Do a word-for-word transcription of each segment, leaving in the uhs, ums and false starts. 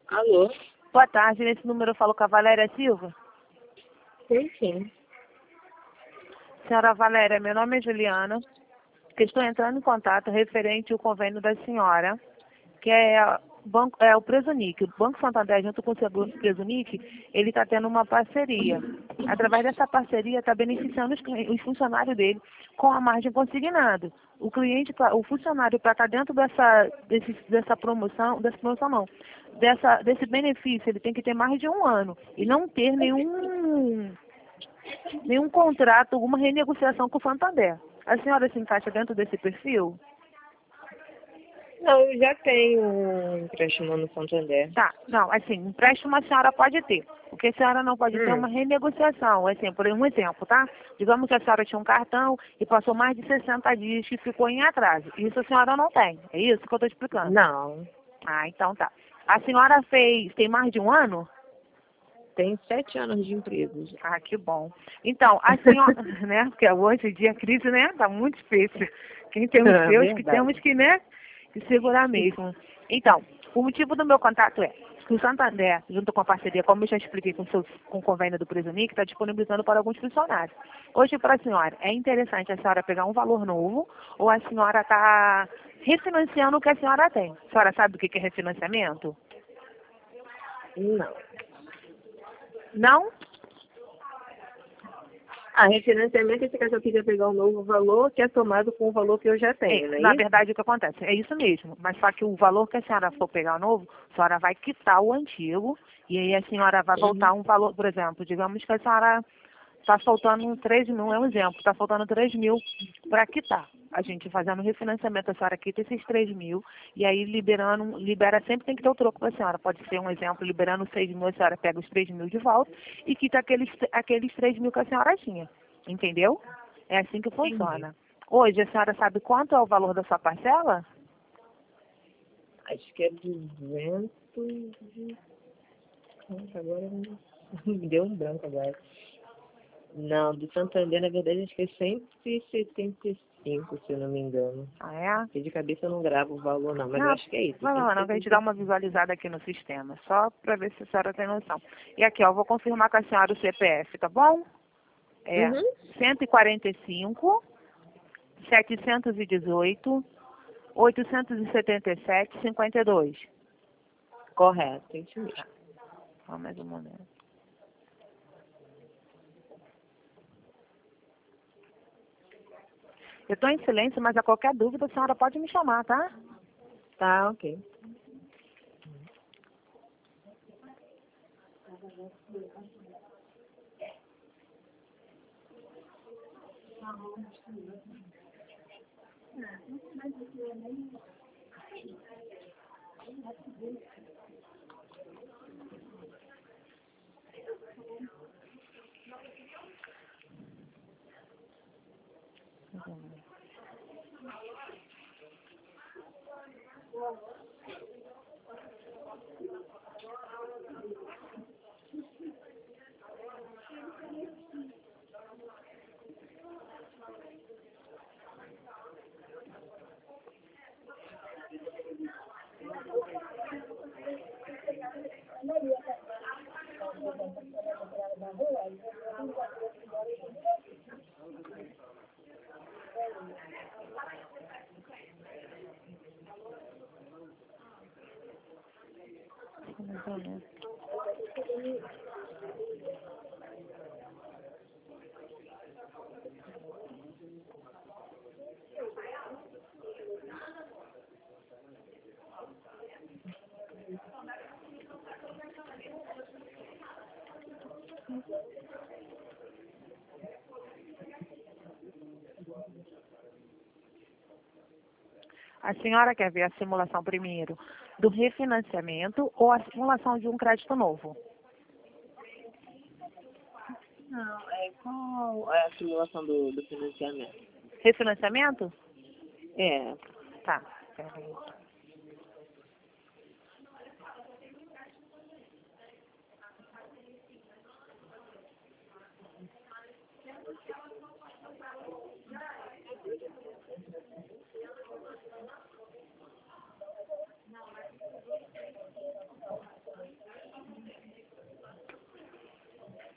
Alô? Boa tarde, nesse número eu falo com a Valéria Silva. Sim, sim. Senhora Valéria, meu nome é Juliana, que estou entrando em contato referente ao convênio da senhora, que é, banco, é o Presunic. O Banco Santander, junto com o Seguro Presunic, ele está tendo uma parceria. Através dessa parceria, está beneficiando os, cli- os funcionários dele com a margem consignada. O cliente, pra- o funcionário, para estar dentro dessa, desse, dessa promoção, dessa promoção não, dessa, desse benefício, ele tem que ter mais de um ano e não ter nenhum nenhum contrato, alguma renegociação com o Santander. A senhora se encaixa dentro desse perfil? Não, eu já tenho um empréstimo no Santander. Tá, não, assim, empréstimo a senhora pode ter. O que a senhora não pode ter é Hum. uma renegociação. Assim, por um exemplo, tá? Digamos que a senhora tinha um cartão e passou mais de sessenta dias que ficou em atraso. Isso a senhora não tem. É isso que eu estou explicando. Não, Ah, então tá. A senhora fez, tem mais de um ano? tem sete anos de emprego já. Ah, que bom. Então, a senhora, né, porque hoje em dia a crise, né, tá muito difícil. Quem tem os É seus, que temos verdade. que, né, que segurar mesmo. Então, o motivo do meu contato é que o Santander, junto com a parceria, como eu já expliquei com, o seu, com o convênio do Presunic, está disponibilizando para alguns funcionários. Hoje, para a senhora, é interessante a senhora pegar um valor novo ou a senhora está refinanciando o que a senhora tem? A senhora sabe o que que é refinanciamento? Não. Não? Ah, refinanciamento é se caso eu quiser pegar um novo valor que é somado com o valor que eu já É, tenho, não é na isso? verdade, o que acontece? É isso mesmo. Mas só que o valor que a senhora for pegar novo, a senhora vai quitar o antigo. E aí a senhora vai voltar Uhum. um valor, por exemplo, digamos que a senhora está faltando três mil, é um exemplo, está faltando três mil para quitar. A gente fazendo refinanciamento, a senhora quita esses três mil e aí liberando, libera sempre tem que ter o troco para a senhora. Pode ser um exemplo, liberando seis mil, a senhora pega os três mil de volta e quita aqueles, aqueles três mil que a senhora tinha. Entendeu? É assim que Entendi. funciona. Hoje, a senhora sabe quanto é o valor da sua parcela? Acho que é duzentos e... Nossa, agora me deu um branco agora. Não, do Santander, na verdade, acho que é cento e setenta e cinco, se eu não me engano. Ah, é? Porque de cabeça eu não gravo o valor, não, mas eu Não, acho que é isso, não, não, não, que a gente dá cento e setenta e cinco. uma visualizada aqui no sistema, só para ver se a senhora tem noção. E aqui, ó, eu vou confirmar com a senhora o C P F, tá bom? É Uhum. cento e quarenta e cinco, setecentos e dezoito, oitocentos e setenta e sete, cinquenta e dois. Correto, isso mesmo. Tá, só mais um momento. Eu estou em silêncio, mas a qualquer dúvida a senhora pode me chamar, tá? Tá, ok. Mais ou menos. A senhora quer ver a simulação primeiro do refinanciamento ou a simulação de um crédito novo? Não, é qual é a simulação do, do financiamento? Refinanciamento? É, Tá. Peraí.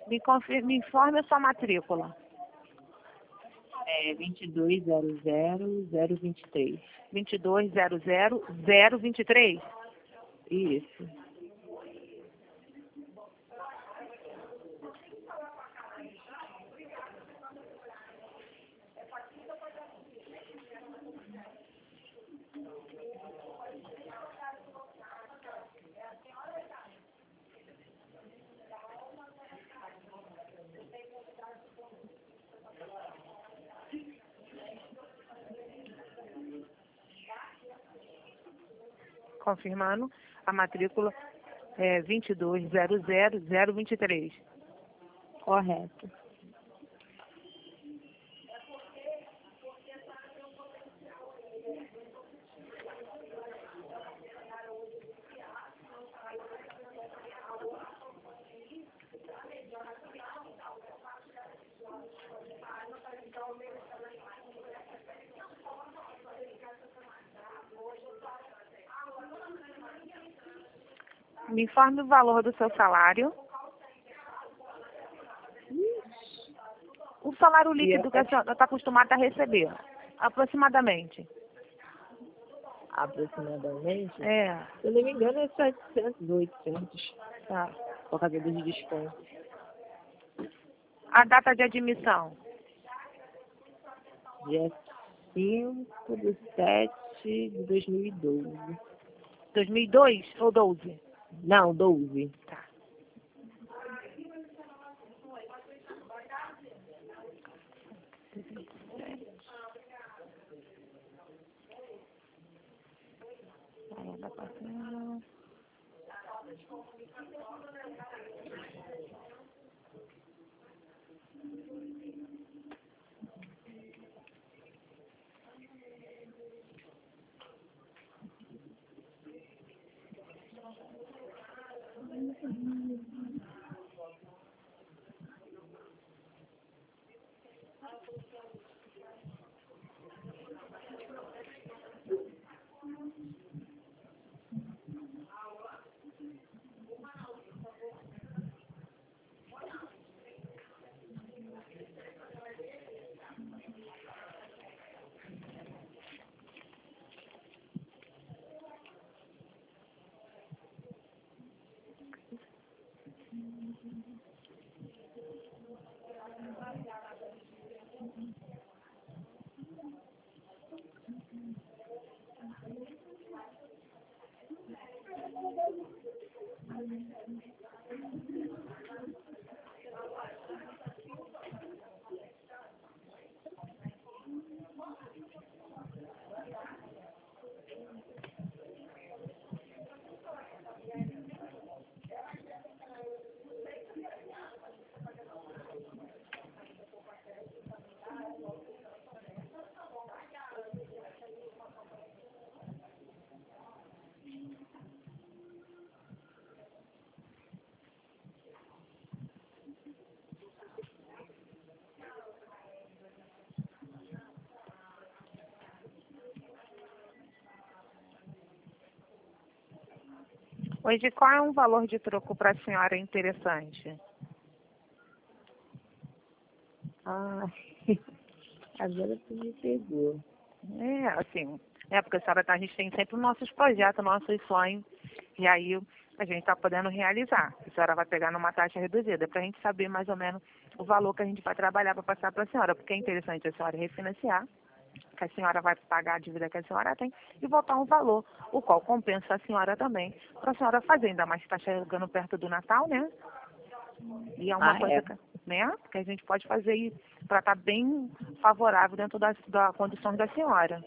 Me, confirme, me informe a sua matrícula. É vinte e dois zero zero zero vinte e três. vinte e dois zero zero zero vinte e três? Isso. Confirmando, a matrícula é vinte e dois zero zero zero vinte e três. Correto. Me informe o valor do seu salário. O salário líquido que a senhora está acostumada a receber, aproximadamente. Aproximadamente? É, Se eu não me engano, é setecentos, oitocentos. tá. Por causa dos descontos. A data de admissão, Dia cinco de sete de dois mil e doze. dois mil e dois ou doze? Não, doze. Tá. Aí ela passando. Hoje, qual é um valor de troco para a senhora interessante? Ah, agora tu me pegou. É, assim, é porque a senhora tá, a gente tem sempre os nossos projetos, nossos sonhos, e aí a gente está podendo realizar. A senhora vai pegar numa taxa reduzida, para a gente saber mais ou menos o valor que a gente vai trabalhar para passar para a senhora, porque é interessante a senhora refinanciar, que a senhora vai pagar a dívida que a senhora tem e voltar um valor, o qual compensa a senhora também, para a senhora fazer, ainda mais que está chegando perto do Natal, né? E é uma Ah, coisa é. que, né, que a gente pode fazer para estar bem favorável dentro das da condições da senhora.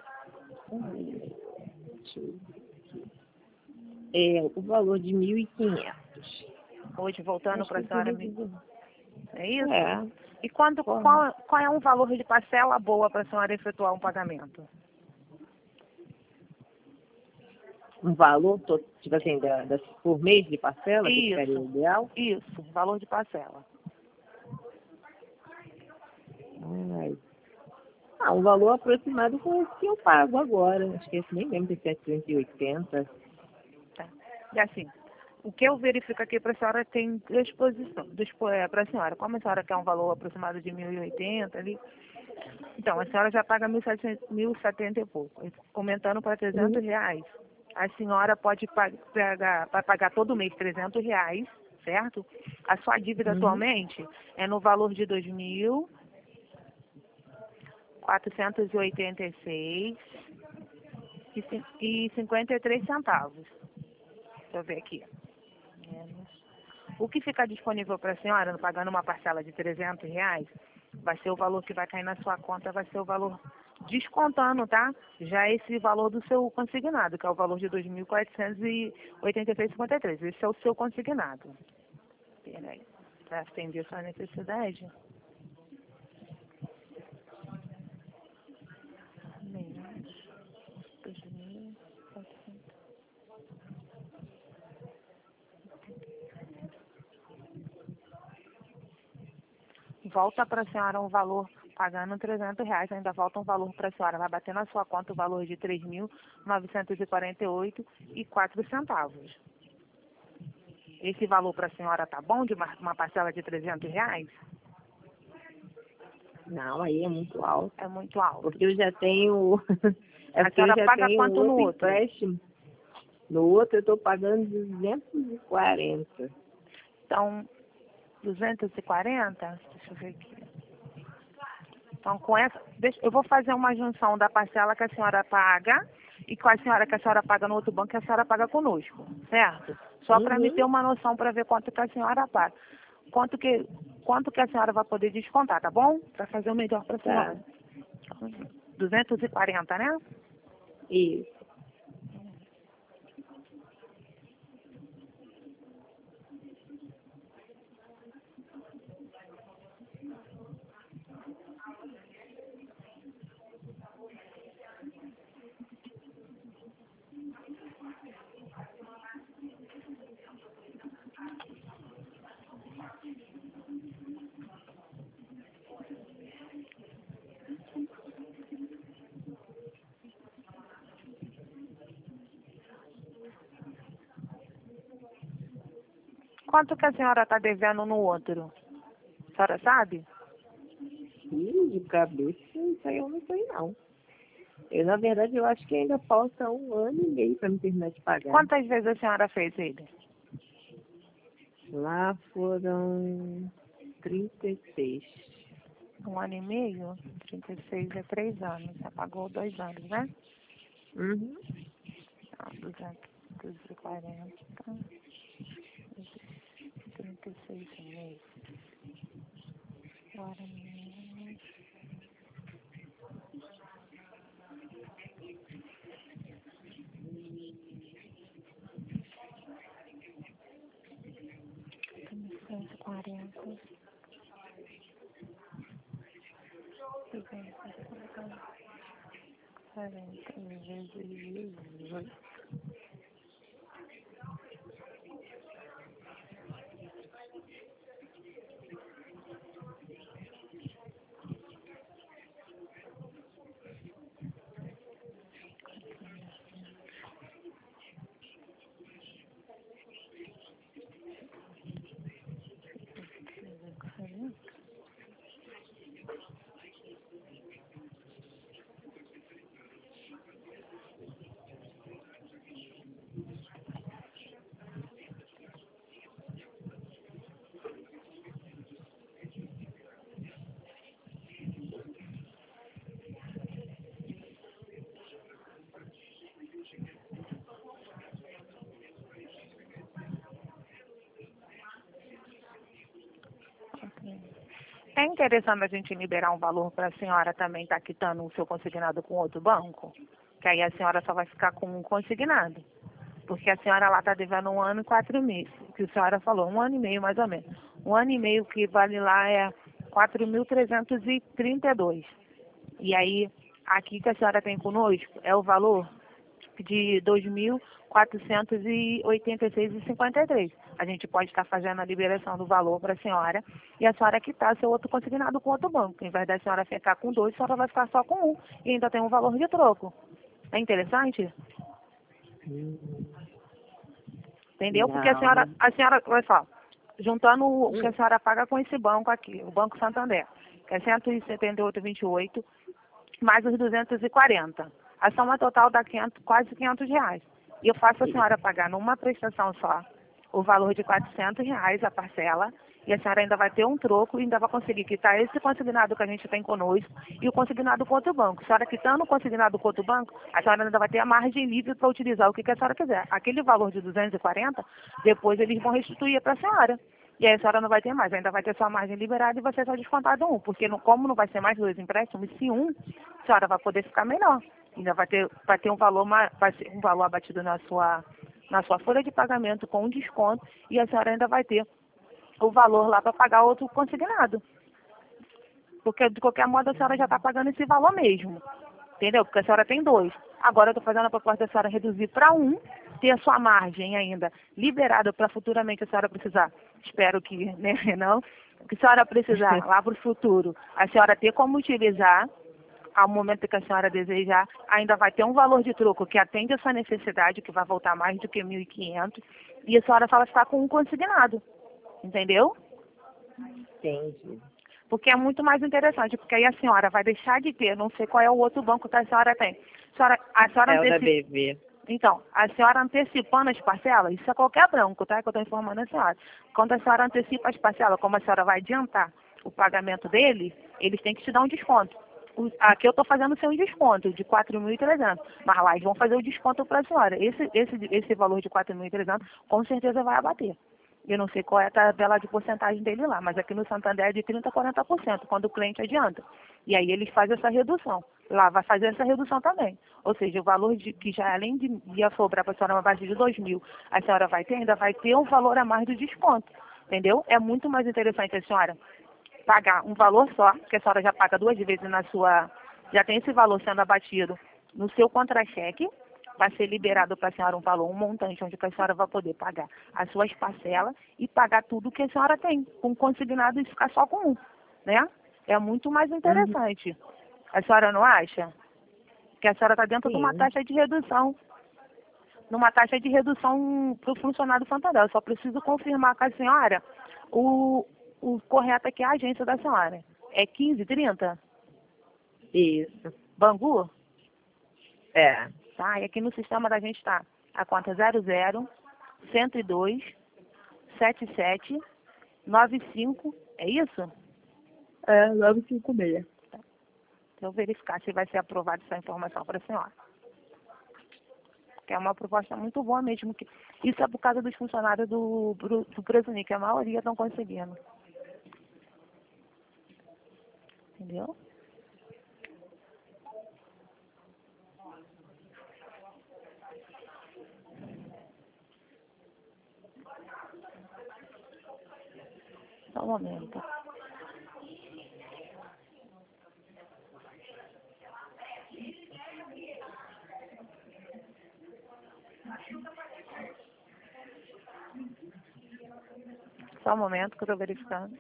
É o valor de mil e quinhentos. Hoje, voltando Acho para que a eu senhora, queria me... dizer. é isso? É. E quando, Bom, qual, qual é um valor de parcela boa para a senhora efetuar um pagamento? um valor, to- tipo assim, da, da, por mês de parcela, que ficaria Isso, ideal. isso, valor de parcela. Ai. Ah, um valor aproximado com esse que eu pago agora. Acho que esse nem lembro se é cento e oitenta. Tá? E assim, O que eu verifico aqui para a senhora tem disposição, para a senhora, como a senhora quer um valor aproximado de mil e oitenta ali, então a senhora já paga mil e setenta e pouco, aumentando para trezentos Uhum. reais. A senhora pode pagar, vai pagar todo mês trezentos reais, certo? A sua dívida Uhum. atualmente é no valor de dois mil quatrocentos e oitenta e seis e cinquenta e três centavos. Deixa eu ver aqui. Menos. O que fica disponível para a senhora, pagando uma parcela de trezentos reais, vai ser o valor que vai cair na sua conta, vai ser o valor descontando, tá? Já esse valor do seu consignado, que é o valor de dois mil quatrocentos e oitenta e seis vírgula cinquenta e três. Esse é o seu consignado. Peraí, para atender a sua necessidade. Menos dois mil e quatrocentos. Volta para a senhora um valor, pagando trezentos reais, ainda volta um valor para a senhora. Vai bater na sua conta o valor de três mil novecentos e quarenta e oito e quatro centavos. Esse valor para a senhora tá bom, de uma, uma parcela de trezentos reais? Não, aí é muito alto. É muito alto. Porque eu já tenho. É A porque eu senhora já paga tenho quanto no outro outro? empréstimo. No outro eu estou pagando duzentos e quarenta. Então, duzentos e quarenta? Deixa eu ver aqui. Então, com essa, deixa, eu vou fazer uma junção da parcela que a senhora paga e com a senhora que a senhora paga no outro banco que a senhora paga conosco, certo? Só para me ter Uhum. uma noção para ver quanto que a senhora paga. Quanto que, quanto que a senhora vai poder descontar, tá bom? Para fazer o melhor para a Tá. senhora. duzentos e quarenta, né? Isso. Quanto que a senhora está devendo no outro? A senhora sabe? Ih, de cabeça, isso aí eu não sei não. Eu, na verdade, eu acho que ainda falta um ano e meio para me terminar de pagar. Quantas vezes a senhora fez ele? Lá foram trinta e seis. Um ano e meio? trinta e seis é três anos. Você pagou dois anos, né? Uhum. Então, duzentos e quarenta, trinta e seis meses. Agora menos. duzentos e quarenta. duzentos e quarenta. quarenta vezes dezoito. É interessante a gente liberar um valor para a senhora também estar quitando o seu consignado com outro banco? Que aí a senhora só vai ficar com um consignado. Porque a senhora lá está devendo um ano e quatro meses. Que a senhora falou, um ano e meio mais ou menos. Um ano e meio que vale lá é quatro mil trezentos e trinta e dois. E aí, aqui que a senhora tem conosco é o valor de dois mil quatrocentos e oitenta e seis vírgula cinquenta e três. A gente pode estar fazendo a liberação do valor para a senhora e a senhora quitar seu outro consignado com outro banco. Em vez da senhora ficar com dois, a senhora vai ficar só com um e ainda tem um valor de troco. É interessante? Hum. Entendeu? Porque a senhora, a senhora, olha só, juntando o que a senhora paga com esse banco aqui, o Banco Santander, que é cento e setenta e oito vírgula vinte e oito, mais os duzentos e quarenta. A soma total dá quinhentos, quase quinhentos reais. E eu faço a senhora pagar numa prestação só o valor de quatrocentos reais a parcela, e a senhora ainda vai ter um troco e ainda vai conseguir quitar esse consignado que a gente tem conosco e o consignado com outro banco. A senhora quitando o consignado com outro banco, a senhora ainda vai ter a margem livre para utilizar o que, que a senhora quiser. Aquele valor de duzentos e quarenta, depois eles vão restituir para a senhora. E aí a senhora não vai ter mais, ainda vai ter sua margem liberada e vai ser só descontado um, porque não, como não vai ser mais dois empréstimos, se um, a senhora vai poder ficar melhor. Ainda vai ter, vai ter um valor, vai ser um valor abatido na sua, na sua folha de pagamento com um desconto e a senhora ainda vai ter o valor lá para pagar outro consignado. Porque de qualquer modo a senhora já está pagando esse valor mesmo. Entendeu? Porque a senhora tem dois. Agora eu estou fazendo a proposta da senhora reduzir para um, ter a sua margem ainda liberada para futuramente a senhora precisar. Espero que, né, não? Que a senhora precisar lá para o futuro, a senhora ter como utilizar ao momento que a senhora desejar, ainda vai ter um valor de troco que atende a sua necessidade, que vai voltar mais do que mil e quinhentos, e a senhora só vai ficar com um consignado. Entendeu? Entendi. Porque é muito mais interessante, porque aí a senhora vai deixar de ter, não sei qual é o outro banco que a senhora tem. A senhora, a senhora É o da antecipa... B V. Então, a senhora antecipando as parcelas, isso é qualquer banco, tá? Que eu estou informando a senhora. Quando a senhora antecipa as parcelas, como a senhora vai adiantar o pagamento dele, eles têm que te dar um desconto. O- Aqui eu estou fazendo sem um desconto de quatro mil e trezentos, mas lá eles vão fazer o desconto para a senhora. Esse, esse, esse valor de quatro mil e trezentos com certeza vai abater. Eu não sei qual é a tabela de porcentagem dele lá, mas aqui no Santander é de trinta por cento a quarenta por cento, quando o cliente adianta. E aí eles fazem essa redução. Lá vai fazer essa redução também. Ou seja, o valor de, que já além de ia sobrar para a senhora uma base de dois mil, a senhora vai ter, ainda vai ter um valor a mais do desconto. Entendeu? É muito mais interessante a senhora pagar um valor só, que a senhora já paga duas vezes na sua... Já tem esse valor sendo abatido no seu contra-cheque, vai ser liberado para a senhora um valor, um montante, onde a senhora vai poder pagar as suas parcelas e pagar tudo que a senhora tem, com consignado e ficar só com um, né? É muito mais Uhum. interessante. A senhora não acha? Que a senhora está dentro de uma Sim. taxa de redução, numa taxa de redução para o funcionário do Santander. Eu só preciso confirmar com a senhora o, o correto aqui é a agência da senhora. É quinze, trinta? Isso. Bangu? É. Tá? E aqui no sistema da gente está a conta zero zero, cento e dois, setenta e sete, noventa e cinco, é isso? É, nove cinco seis. Tá. Deixa eu verificar se vai ser aprovada essa informação para a senhora. Que é uma proposta muito boa mesmo. Que... Isso é por causa dos funcionários do, do, do Presuni, que a maioria estão conseguindo. Entendeu? Só um momento. Só um momento que eu estou verificando.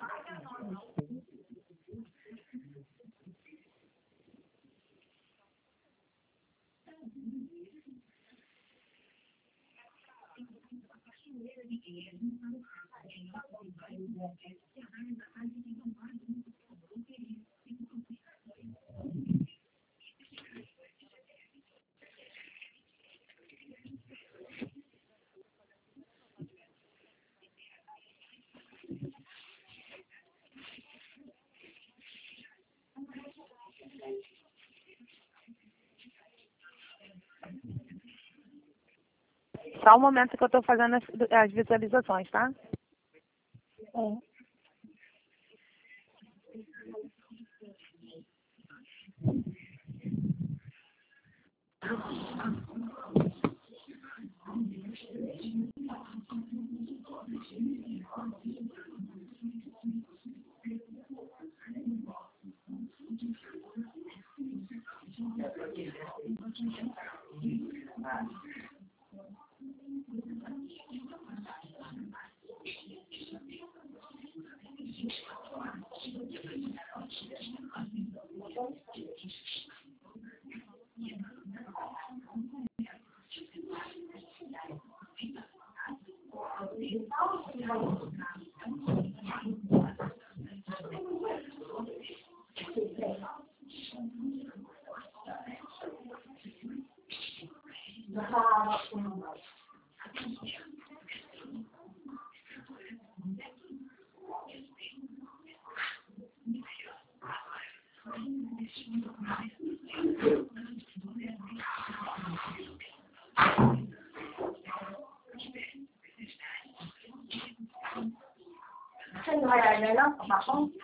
Só um momento que eu estou fazendo as, as visualizações, tá? É. Saan mo kaya na lang? Kapakong?